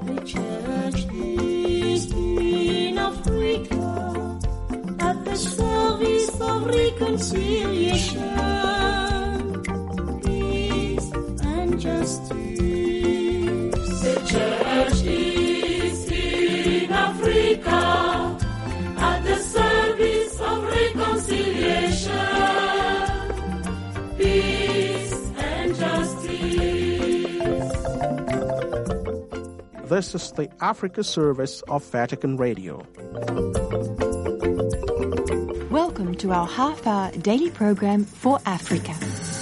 The church is in Africa at the service of reconciliation, peace and justice. The church is in Africa at the service of reconciliation, peace and justice. This is the Africa service of Vatican Radio. Welcome to our half-hour daily program for Africa.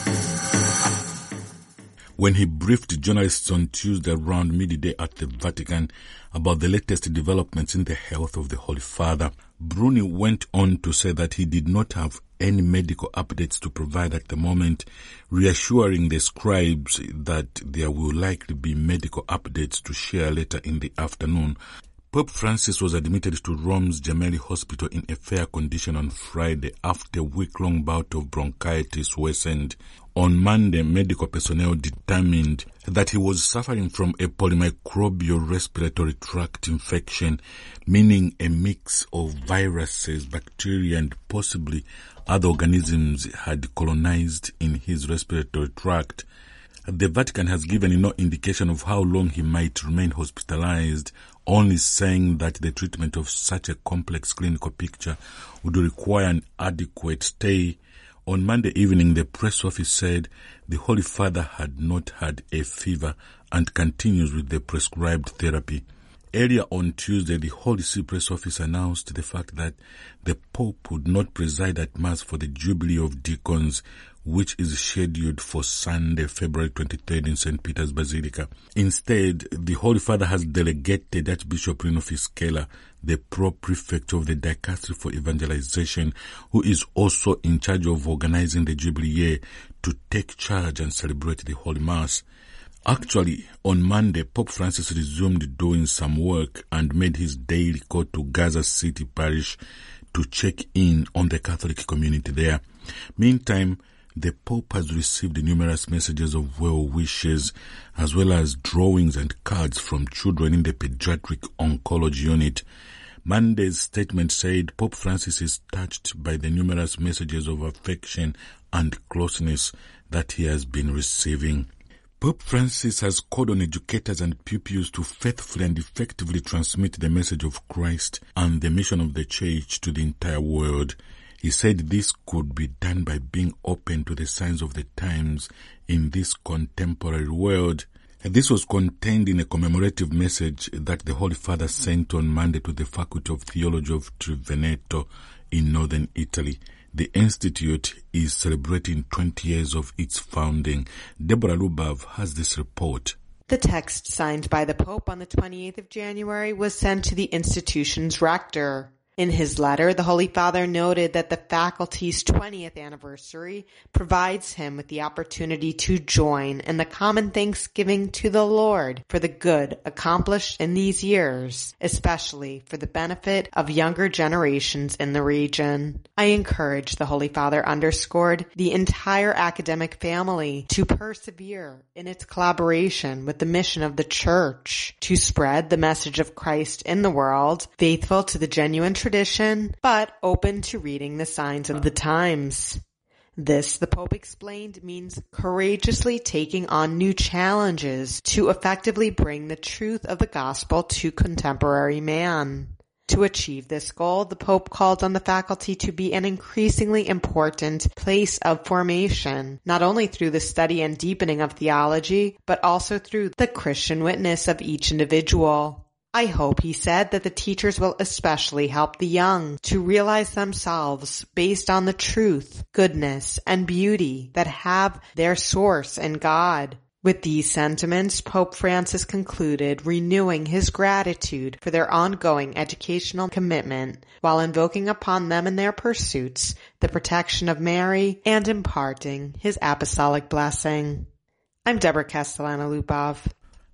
When he briefed journalists on Tuesday around midday at the Vatican about the latest developments in the health of the Holy Father, Bruni went on to say that he did not have any medical updates to provide at the moment, reassuring the scribes that there will likely be medical updates to share later in the afternoon. Pope Francis was admitted to Rome's Gemelli Hospital in a fair condition on Friday after a week-long bout of bronchitis worsened. On Monday, medical personnel determined that he was suffering from a polymicrobial respiratory tract infection, meaning a mix of viruses, bacteria, and possibly other organisms had colonized in his respiratory tract. The Vatican has given no indication of how long he might remain hospitalized, only saying that the treatment of such a complex clinical picture would require an adequate stay. On Monday evening, the press office said the Holy Father had not had a fever and continues with the prescribed therapy. Earlier on Tuesday, the Holy See press office announced the fact that the Pope would not preside at Mass for the Jubilee of Deacons, which is scheduled for Sunday, February 23rd in St. Peter's Basilica. Instead, the Holy Father has delegated Archbishop Rino Fischella, the pro-prefect of the Dicastery for Evangelization, who is also in charge of organizing the Jubilee year, to take charge and celebrate the Holy Mass. Actually, on Monday, Pope Francis resumed doing some work and made his daily call to Gaza City Parish to check in on the Catholic community there. Meantime, the Pope has received numerous messages of well wishes, as well as drawings and cards from children in the pediatric oncology unit. Monday's statement said Pope Francis is touched by the numerous messages of affection and closeness that he has been receiving. Pope Francis has called on educators and pupils to faithfully and effectively transmit the message of Christ and the mission of the Church to the entire world. He said this could be done by being open to the signs of the times in this contemporary world. This was contained in a commemorative message that the Holy Father sent on Monday to the Faculty of Theology of Triveneto in northern Italy. The institute is celebrating 20 years of its founding. Deborah Lubav has this report. The text signed by the Pope on the 28th of January was sent to the institution's rector. In his letter, the Holy Father noted that the faculty's 20th anniversary provides him with the opportunity to join in the common thanksgiving to the Lord for the good accomplished in these years, especially for the benefit of younger generations in the region. I encourage, the Holy Father underscored, the entire academic family to persevere in its collaboration with the mission of the Church to spread the message of Christ in the world, faithful to the genuine tradition, but open to reading the signs of the times. This, the Pope explained, means courageously taking on new challenges to effectively bring the truth of the gospel to contemporary man. To achieve this goal, the Pope called on the faculty to be an increasingly important place of formation, not only through the study and deepening of theology, but also through the Christian witness of each individual. I hope, he said, that the teachers will especially help the young to realize themselves based on the truth, goodness, and beauty that have their source in God. With these sentiments, Pope Francis concluded, renewing his gratitude for their ongoing educational commitment while invoking upon them in their pursuits the protection of Mary and imparting his apostolic blessing. I'm Deborah Castellano-Lubov.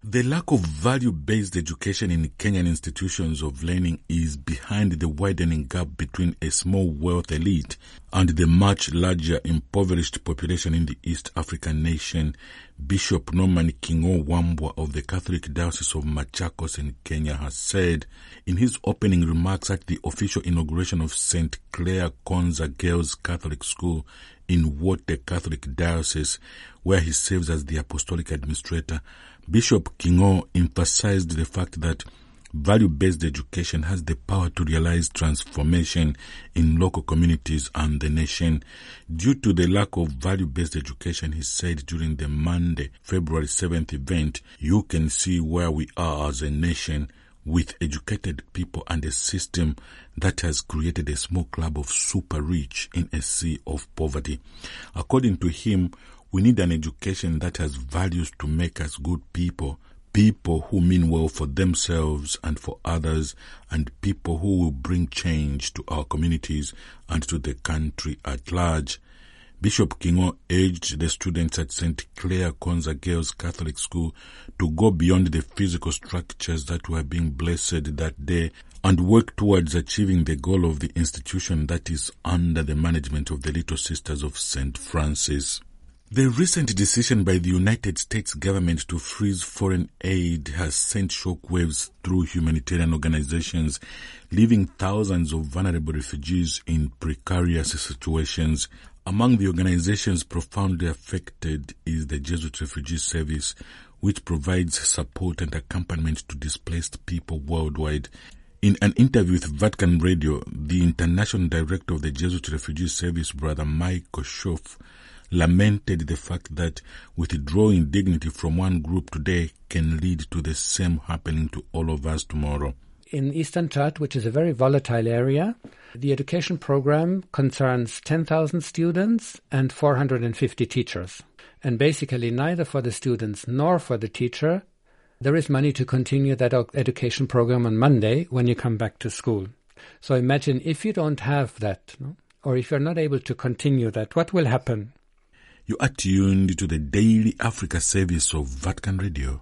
The lack of value-based education in Kenyan institutions of learning is behind the widening gap between a small wealth elite and the much larger impoverished population in the East African nation, Bishop Norman Kingo Wambua of the Catholic Diocese of Machakos in Kenya has said in his opening remarks at the official inauguration of St. Clare Konza Girls Catholic School in Wote Catholic Diocese, where he serves as the Apostolic Administrator. Bishop Kingo emphasized the fact that value-based education has the power to realize transformation in local communities and the nation. Due to the lack of value-based education, he said during the Monday, February 7th event, you can see where we are as a nation with educated people and a system that has created a small club of super rich in a sea of poverty. According to him, we need an education that has values to make us good people, people who mean well for themselves and for others, and people who will bring change to our communities and to the country at large. Bishop Kingo urged the students at St. Clare Konza Girls Catholic School to go beyond the physical structures that were being blessed that day and work towards achieving the goal of the institution that is under the management of the Little Sisters of St. Francis. The recent decision by the United States government to freeze foreign aid has sent shockwaves through humanitarian organizations, leaving thousands of vulnerable refugees in precarious situations. Among the organizations profoundly affected is the Jesuit Refugee Service, which provides support and accompaniment to displaced people worldwide. In an interview with Vatican Radio, the international director of the Jesuit Refugee Service, Brother Michael Schoff, lamented the fact that withdrawing dignity from one group today can lead to the same happening to all of us tomorrow. In Eastern Chad, which is a very volatile area, the education program concerns 10,000 students and 450 teachers. And basically neither for the students nor for the teacher there is money to continue that education program on Monday when you come back to school. So imagine if you don't have that, or if you're not able to continue that, what will happen? You are tuned to the Daily Africa service of Vatican Radio.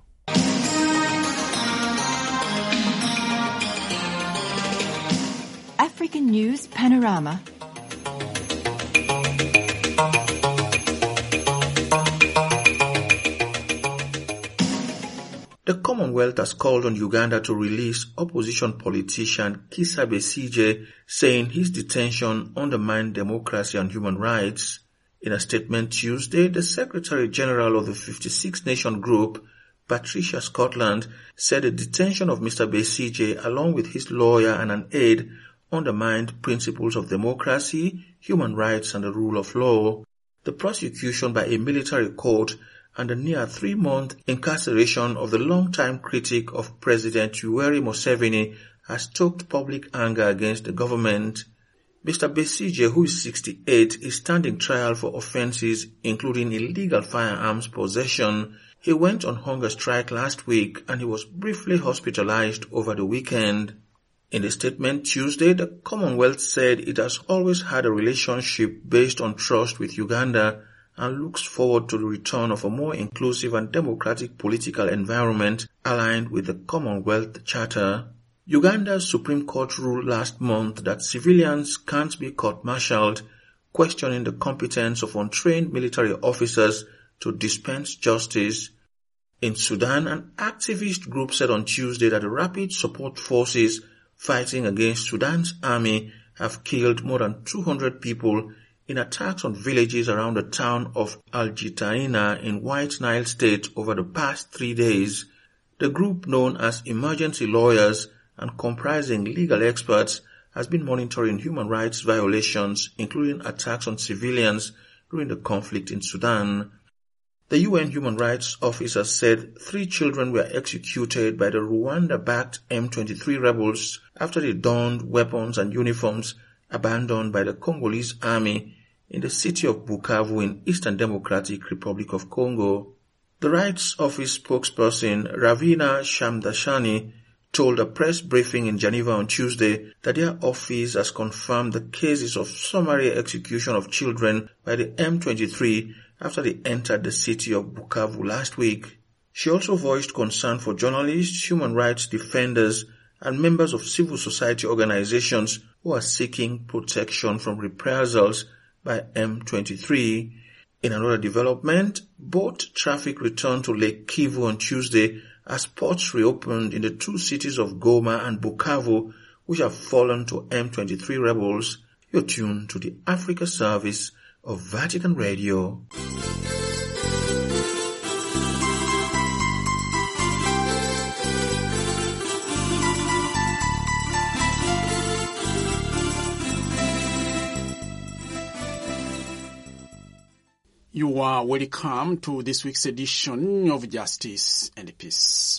African News Panorama. The Commonwealth has called on Uganda to release opposition politician Kizza Besigye, saying his detention undermined democracy and human rights. In a statement Tuesday, the Secretary General of the 56-nation group, Patricia Scotland, said the detention of Mr. Besigye, along with his lawyer and an aide, undermined principles of democracy, human rights and the rule of law. The prosecution by a military court and the near 3-month incarceration of the longtime critic of President Yoweri Museveni has stoked public anger against the government. Mr. Besigye, who is 68, is standing trial for offences including illegal firearms possession. He went on hunger strike last week and he was briefly hospitalized over the weekend. In a statement Tuesday, the Commonwealth said it has always had a relationship based on trust with Uganda and looks forward to the return of a more inclusive and democratic political environment aligned with the Commonwealth Charter. Uganda's Supreme Court ruled last month that civilians can't be court-martialed, questioning the competence of untrained military officers to dispense justice. In Sudan, an activist group said on Tuesday that the Rapid Support Forces fighting against Sudan's army have killed more than 200 people in attacks on villages around the town of Al-Jitaina in White Nile State over the past 3 days. The group, known as Emergency Lawyers and comprising legal experts, has been monitoring human rights violations, including attacks on civilians during the conflict in Sudan. The UN Human Rights Office has said 3 children were executed by the Rwanda-backed M23 rebels after they donned weapons and uniforms abandoned by the Congolese army in the city of Bukavu in Eastern Democratic Republic of Congo. The Rights Office spokesperson Ravina Shamdashani told a press briefing in Geneva on Tuesday that their office has confirmed the cases of summary execution of children by the M23 after they entered the city of Bukavu last week. She also voiced concern for journalists, human rights defenders, and members of civil society organizations who are seeking protection from reprisals by M23. In another development, boat traffic returned to Lake Kivu on Tuesday as ports reopened in the two cities of Goma and Bukavu, which have fallen to M23 rebels. You're tuned to the Africa service of Vatican Radio. You are welcome to this week's edition of Justice and Peace.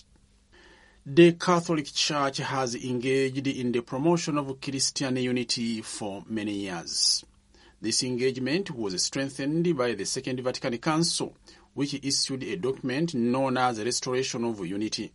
The Catholic Church has engaged in the promotion of Christian unity for many years. This engagement was strengthened by the Second Vatican Council, which issued a document known as Restoration of Unity.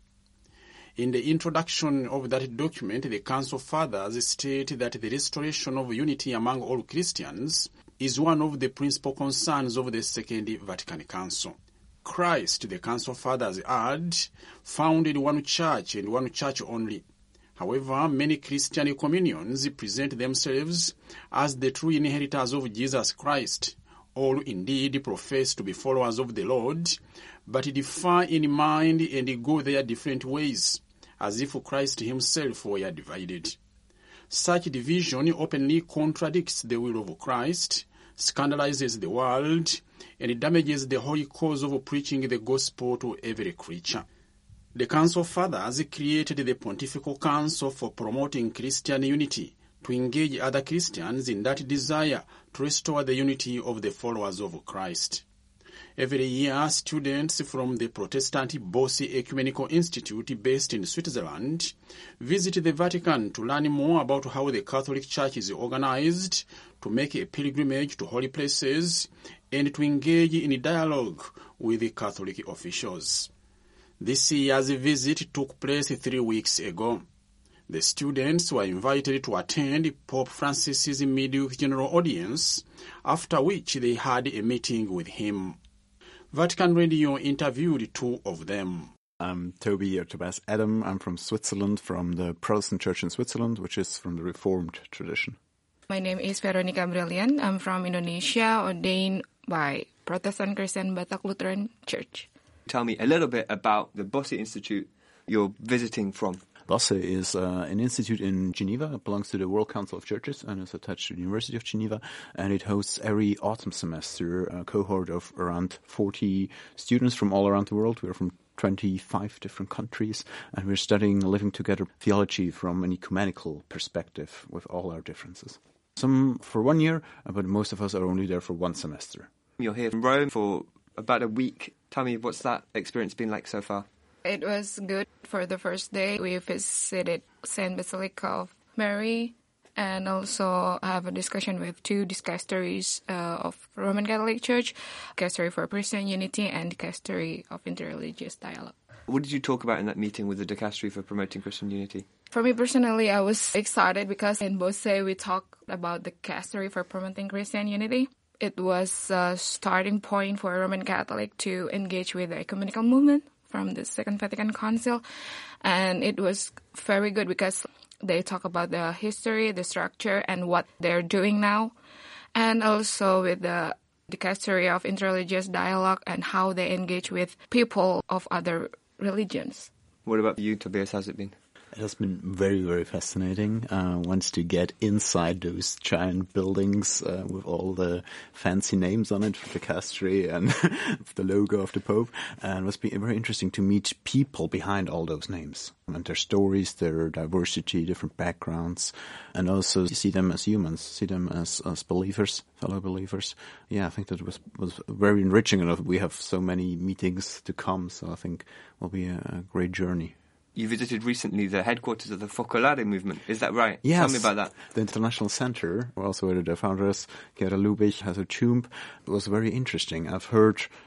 In the introduction of that document, the Council Fathers state that the restoration of unity among all Christians is one of the principal concerns of the Second Vatican Council. Christ, the Council Fathers add, founded one church and one church only. However, many Christian communions present themselves as the true inheritors of Jesus Christ. All indeed profess to be followers of the Lord, but differ in mind and go their different ways, as if Christ himself were divided. Such division openly contradicts the will of Christ, scandalizes the world, and damages the holy cause of preaching the gospel to every creature. The Council Fathers created the Pontifical Council for promoting Christian unity to engage other Christians in that desire to restore the unity of the followers of Christ. Every year, students from the Protestant Bossi Ecumenical Institute based in Switzerland visit the Vatican to learn more about how the Catholic Church is organized, to make a pilgrimage to holy places, and to engage in dialogue with the Catholic officials. This year's visit took place 3 weeks ago. The students were invited to attend Pope Francis's mid-week general audience, after which they had a meeting with him. Vatican Radio interviewed two of them. I'm Toby or Tobias Adam. I'm from Switzerland, from the Protestant Church in Switzerland, which is from the Reformed tradition. My name is Veronica Brilliant. I'm from Indonesia, ordained by Protestant Christian Batak Lutheran Church. Tell me a little bit about the Bossi Institute you're visiting from. Bossi is an institute in Geneva. It belongs to the World Council of Churches and is attached to the University of Geneva. And it hosts every autumn semester a cohort of around 40 students from all around the world. We're from 25 different countries, and we're studying living together theology from an ecumenical perspective with all our differences. Some for 1 year, but most of us are only there for one semester. You're here in Rome for about a week. Tell me, what's that experience been like so far? It was good. For the first day, we visited St. Basilica of Mary and also have a discussion with two dicasteries of Roman Catholic Church, Dicastery for Christian Unity and Dicastery of Interreligious Dialogue. What did you talk about in that meeting with the Dicastery for Promoting Christian Unity? For me personally, I was excited because in Bossi we talked about the Dicastery for Promoting Christian Unity. It was a starting point for Roman Catholic to engage with the ecumenical movement from the Second Vatican Council, and it was very good because they talk about the history, the structure, and what they're doing now, and also with the Dicastery of Interreligious Dialogue and how they engage with people of other religions. What about you, Tobias? How's it been? It has been very, very fascinating. Once to get inside those giant buildings with all the fancy names on it for the dicastery and the logo of the Pope. And it was very interesting to meet people behind all those names and their stories, their diversity, different backgrounds, and also see them as humans, see them as believers, fellow believers. Yeah, I think that was very enriching, and we have so many meetings to come, so I think it will be a great journey. You visited recently the headquarters of the Focolare movement. Is that right? Yes. Tell me about that. The International Center, also where the founders, Gera Lubich, has a tomb. It was very interesting. I've heard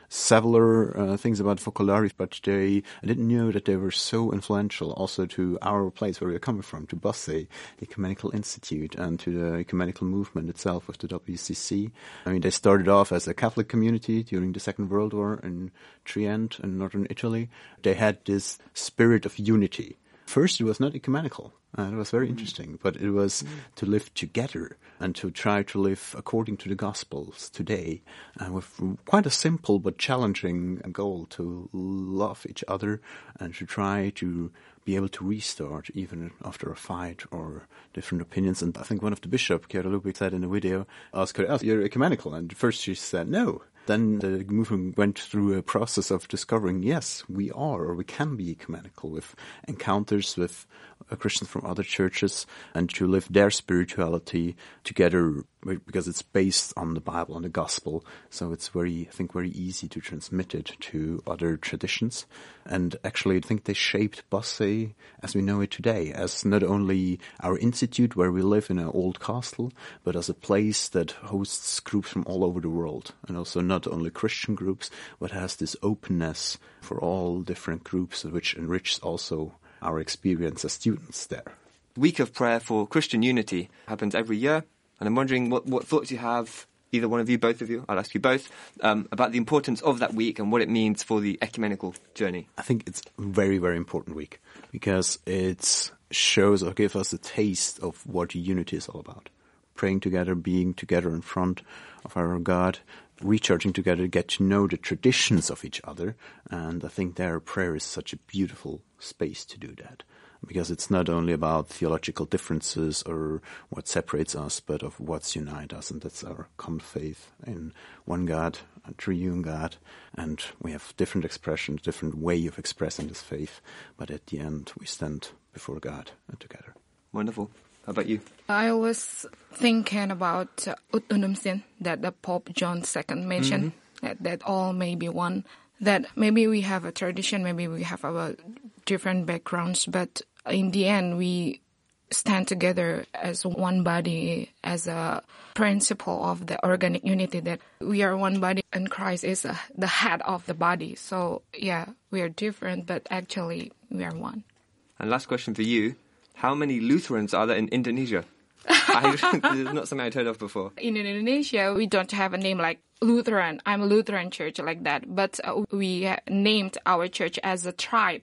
several things about Focolare, but I didn't know that they were so influential also to our place where we are coming from, to BOSSE, Ecumenical Institute, and to the ecumenical movement itself with the WCC. I mean, they started off as a Catholic community during the Second World War in Trient in northern Italy. They had this spirit of unity. First, it was not ecumenical. It was very interesting, but it was to live together and to try to live according to the Gospels today, with quite a simple but challenging goal to love each other and to try to be able to restart even after a fight or different opinions. And I think one of the bishops, Chiara Lubich, said in a video, asked her, "You're ecumenical?" And first she said no. Then the movement went through a process of discovering, yes, we are, or we can be ecumenical, with encounters with Christians from other churches and to live their spirituality together, because it's based on the Bible and the Gospel. So it's very easy to transmit it to other traditions. And actually, I think they shaped BOSSE as we know it today, as not only our institute where we live in an old castle, but as a place that hosts groups from all over the world, and also not only Christian groups, but has this openness for all different groups, which enriches also our experience as students there. Week of Prayer for Christian Unity happens every year, and I'm wondering what thoughts you have, either one of you, both of you, I'll ask you both, about the importance of that week and what it means for the ecumenical journey. I think it's a very, very important week because it shows or gives us a taste of what unity is all about. Praying together, being together in front of our God, recharging together, get to know the traditions of each other. And I think their prayer is such a beautiful space to do that, because it's not only about theological differences or what separates us, but of what's unites us, and that's our common faith in one God, a triune God, and we have different expressions, different way of expressing this faith, but at the end we stand before God and together. Wonderful. How about you? I was thinking about Ut Unum Sint that the Pope John II mentioned, that all may be one, that maybe we have a tradition, maybe we have our different backgrounds, but in the end we stand together as one body, as a principle of the organic unity, that we are one body and Christ is the head of the body. So yeah, we are different, but actually we are one. And last question for you. How many Lutherans are there in Indonesia? This is not something I'd heard of before. In Indonesia, we don't have a name like Lutheran. I'm a Lutheran church like that. But we named our church as a tribe.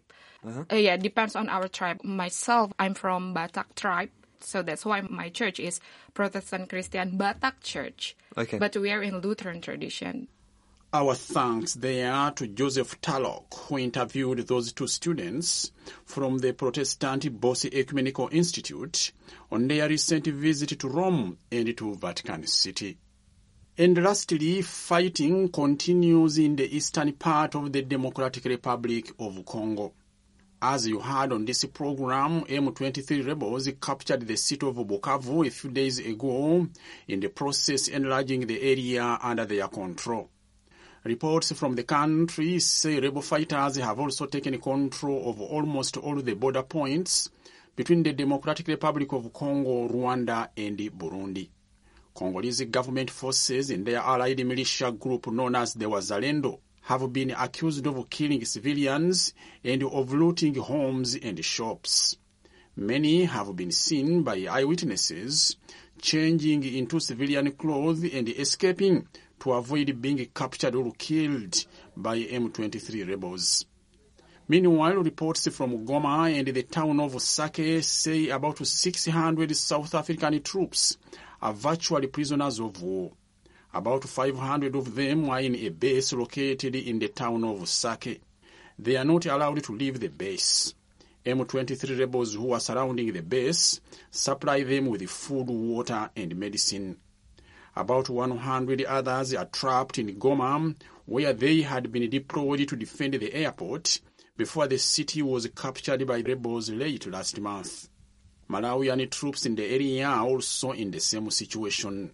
Depends on our tribe. Myself, I'm from Batak tribe. So that's why my church is Protestant Christian Batak Church. Okay. But we are in Lutheran tradition. Our thanks there to Joseph Tallock, who interviewed those two students from the Protestant BOSSE Ecumenical Institute on their recent visit to Rome and to Vatican City. And lastly, fighting continues in the eastern part of the Democratic Republic of Congo. As you heard on this program, M23 rebels captured the city of Bukavu a few days ago, in the process enlarging the area under their control. Reports from the country say rebel fighters have also taken control of almost all the border points between the Democratic Republic of Congo, Rwanda, and Burundi. Congolese government forces and their allied militia group known as the Wazalendo have been accused of killing civilians and of looting homes and shops. Many have been seen by eyewitnesses changing into civilian clothes and escaping to avoid being captured or killed by M23 rebels. Meanwhile, reports from Goma and the town of Sake say about 600 South African troops are virtually prisoners of war. About 500 of them are in a base located in the town of Sake. They are not allowed to leave the base. M23 rebels who are surrounding the base supply them with food, water, and medicine. About 100 others are trapped in Goma, where they had been deployed to defend the airport before the city was captured by rebels late last month. Malawian troops in the area are also in the same situation.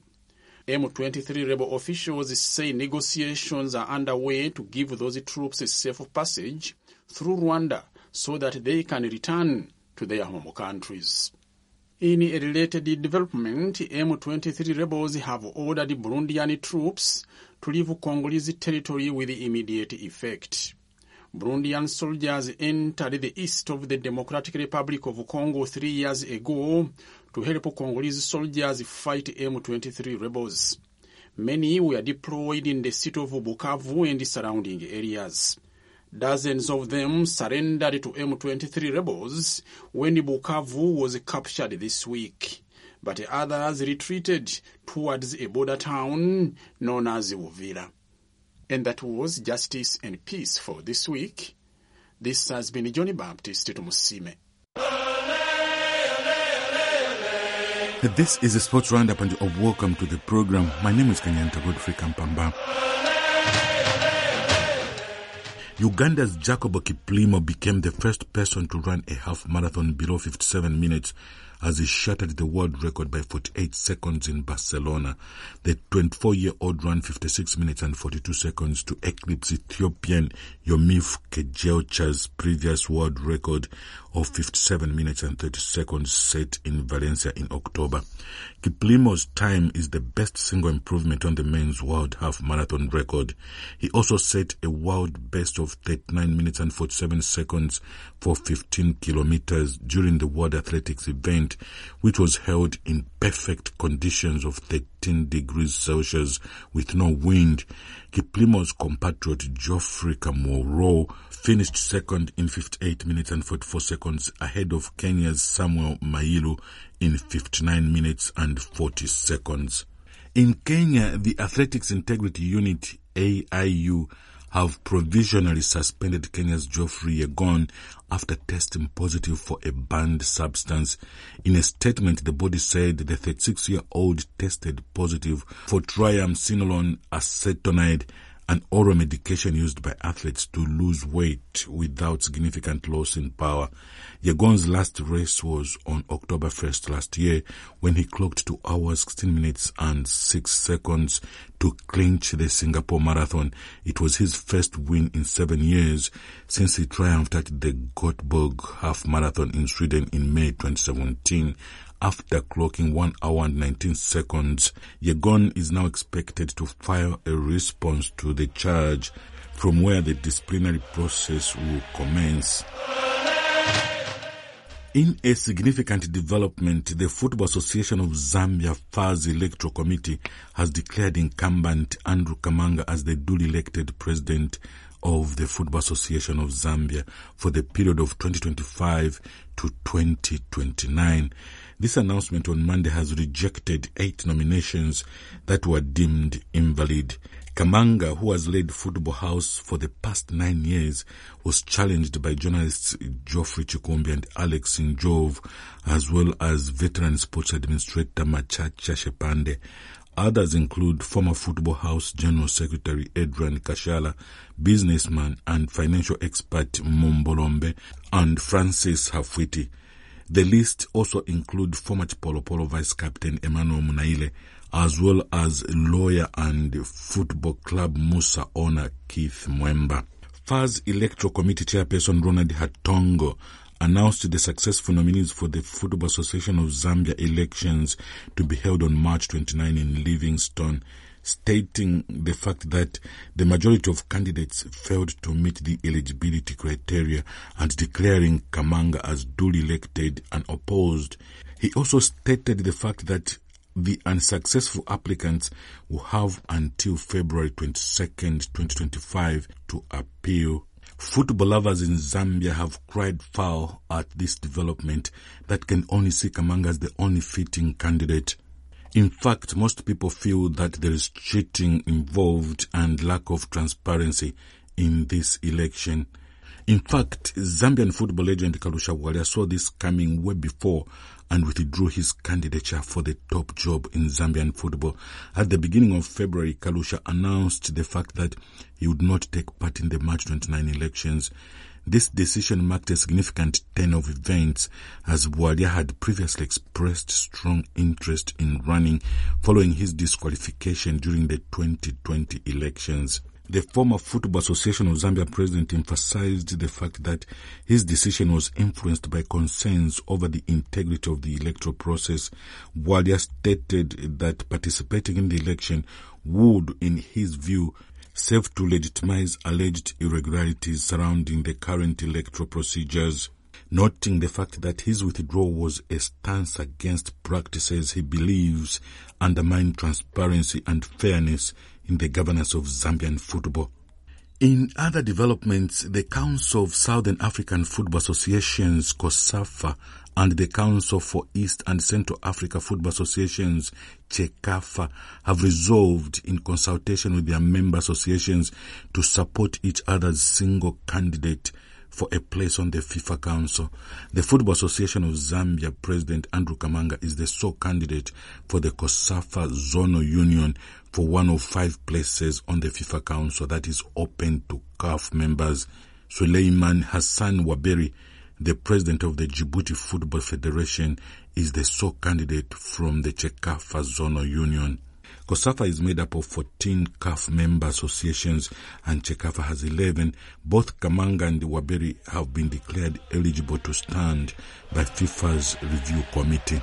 M23 rebel officials say negotiations are underway to give those troops a safe passage through Rwanda so that they can return to their home countries. In a related development, M23 rebels have ordered Burundian troops to leave Congolese territory with immediate effect. Burundian soldiers entered the east of the Democratic Republic of Congo 3 years ago to help Congolese soldiers fight M23 rebels. Many were deployed in the city of Bukavu and the surrounding areas. Dozens of them surrendered to M23 rebels when Bukavu was captured this week, but others retreated towards a border town known as Uvira. And that was Justice and Peace for this week. This has been Johnny Baptist Tumusime. This is a sports roundup and welcome to the program. My name is Kanyanta Godfrey Kampamba. Uganda's Jacob Kiplimo became the first person to run a half marathon below 57 minutes as he shattered the world record by 48 seconds in Barcelona. The 24-year-old ran 56 minutes and 42 seconds to eclipse Ethiopian Yomif Kejelcha's previous world record of 57 minutes and 30 seconds set in Valencia in October. Kiplimo's time is the best single improvement on the men's world half marathon record. He also set a world best of 39 minutes and 47 seconds for 15 kilometers during the World Athletics event, which was held in perfect conditions of 13 degrees Celsius with no wind. Kiplimo's compatriot Geoffrey Kamworor finished second in 58 minutes and 44 seconds ahead of Kenya's Samuel Mailu in 59 minutes and 40 seconds. In Kenya, the Athletics Integrity Unit, AIU, have provisionally suspended Kenya's Geoffrey Yegon after testing positive for a banned substance. In a statement, the body said the 36-year-old tested positive for triamcinolone acetonide, an oral medication used by athletes to lose weight without significant loss in power. Yegon's last race was on October 1st last year when he clocked 2 hours, 16 minutes and 6 seconds to clinch the Singapore Marathon. It was his first win in 7 years since he triumphed at the Göteborg Half Marathon in Sweden in May 2017. After clocking 1 hour and 19 seconds, Yegon is now expected to file a response to the charge, from where the disciplinary process will commence. In a significant development, the Football Association of Zambia FAZ Electoral Committee has declared incumbent Andrew Kamanga as the duly elected president of the Football Association of Zambia for the period of 2025 to 2029. This announcement on Monday has rejected 8 nominations that were deemed invalid. Kamanga, who has led Football House for the past 9 years, was challenged by journalists Geoffrey Chikumbi and Alex Njov, as well as veteran sports administrator Machacha Shepande. Others include former Football House General Secretary Adrian Kashala, businessman and financial expert Mombolombe, and Francis Hafwiti. The list also includes former Chipolopolo Vice Captain Emmanuel Munaile, as well as lawyer and football club Musa owner Keith Mwemba. FAZ Electoral Committee Chairperson Ronald Hatongo announced the successful nominees for the Football Association of Zambia elections to be held on March 29 in Livingstone, stating the fact that the majority of candidates failed to meet the eligibility criteria and declaring Kamanga as duly elected and opposed. He also stated the fact that the unsuccessful applicants will have until February 22nd, 2025 to appeal. Football lovers in Zambia have cried foul at this development that can only see Kamanga as the only fitting candidate. In fact, most people feel that there is cheating involved and lack of transparency in this election. In fact, Zambian football legend Kalusha Bwalya saw this coming way before and withdrew his candidature for the top job in Zambian football. At the beginning of February, Kalusha announced the fact that he would not take part in the March 29 elections. This decision marked a significant turn of events, as Bwalya had previously expressed strong interest in running following his disqualification during the 2020 elections. The former Football Association of Zambia president emphasized the fact that his decision was influenced by concerns over the integrity of the electoral process. Bwalya stated that participating in the election would, in his view, serve to legitimize alleged irregularities surrounding the current electoral procedures, noting the fact that his withdrawal was a stance against practices he believes undermine transparency and fairness in the governance of Zambian football. In other developments, the Council of Southern African Football Associations, COSAFA, and the Council for East and Central Africa Football Associations, CECAFA, have resolved in consultation with their member associations to support each other's single candidate for a place on the FIFA Council. The Football Association of Zambia President Andrew Kamanga is the sole candidate for the COSAFA Zonal Union for one of 5 places on the FIFA Council that is open to CAF members. Suleiman Hassan Waberi, the president of the Djibouti Football Federation, is the sole candidate from the CECAFA Zonal Union. COSAFA is made up of 14 CAF member associations and CECAFA has 11. Both Kamanga and Waberi have been declared eligible to stand by FIFA's review committee.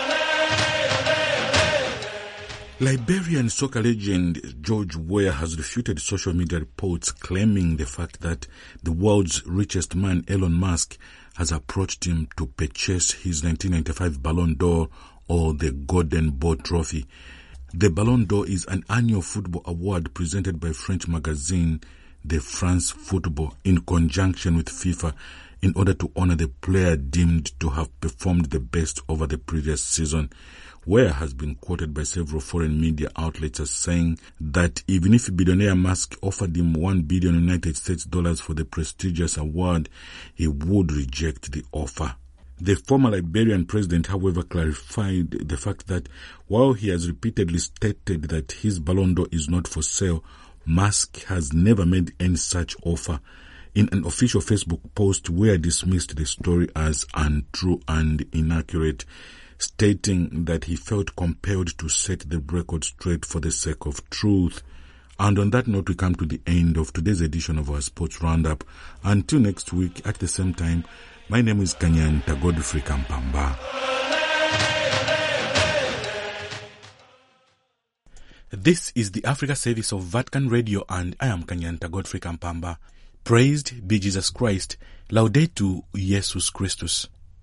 Liberian soccer legend George Weah has refuted social media reports claiming the fact that the world's richest man, Elon Musk, has approached him to purchase his 1995 Ballon d'Or, or the Golden Ball Trophy. The Ballon d'Or is an annual football award presented by French magazine The France Football in conjunction with FIFA in order to honor the player deemed to have performed the best over the previous season. Weah has been quoted by several foreign media outlets as saying that even if billionaire Musk offered him $1 billion United States dollars for the prestigious award, he would reject the offer. The former Liberian president, however, clarified the fact that while he has repeatedly stated that his Ballon d'Or is not for sale, Musk has never made any such offer. In an official Facebook post, Weah dismissed the story as untrue and inaccurate, stating that he felt compelled to set the record straight for the sake of truth. And on that note, we come to the end of today's edition of our Sports Roundup. Until next week at the same time, my name is Kanyanta Godfrey Kampamba. This is the Africa service of Vatican Radio, and I am Kanyanta Godfrey Kampamba. Praised be Jesus Christ. Laudetur Jesus Christus.